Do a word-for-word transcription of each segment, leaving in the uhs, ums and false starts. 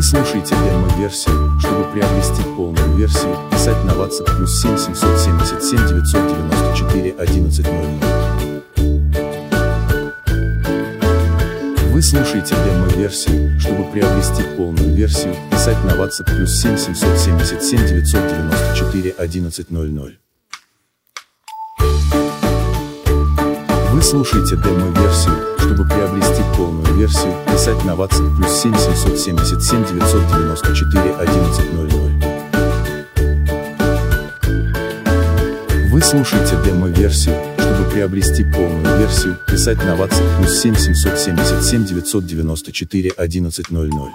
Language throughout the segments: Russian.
слушаете демо-версию. Чтобы приобрести полную версию, писать на WhatsApp плюс семь семьсот семьдесят семь девятьсот девяносто четыре одиннадцать ноль ноль. Вы слушаете демо-версию. Чтобы приобрести полную версию, писать на WhatsApp плюс семь семьсот семьдесят семь девятьсот девяносто четыре одиннадцать ноль ноль. Вы слушаете демо-версию. Чтобы приобрести полную версию, писать на WhatsApp плюс семь семьсот семьдесят семь девятьсот девяносто четыре одиннадцать ноль ноль. Вы слушаете демо-версию. Чтобы приобрести полную версию, писать на WhatsApp плюс семь семьсот семьдесят семь девятьсот девяносто четыре одиннадцать ноль ноль.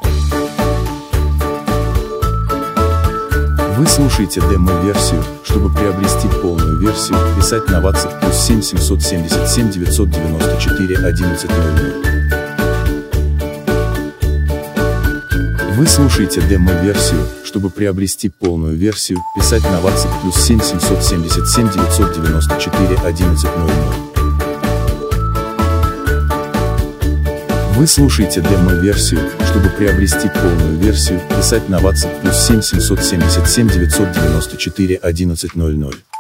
Вы слушаете демо-версию. Чтобы приобрести полную версию, писать на WhatsApp плюс семь семьсот семьдесят семь девятьсот девяносто четыре одиннадцать ноль ноль. Вы слушаете демо-версию. Чтобы приобрести полную версию, писать на WhatsApp плюс семь семьсот семьдесят семь девятьсот девяносто четыре одиннадцать ноль ноль. Вы слушаете демо-версию. Чтобы приобрести полную версию, писать на WhatsApp плюс семь семьсот семьдесят семь девятьсот девяносто четыре одиннадцать ноль ноль.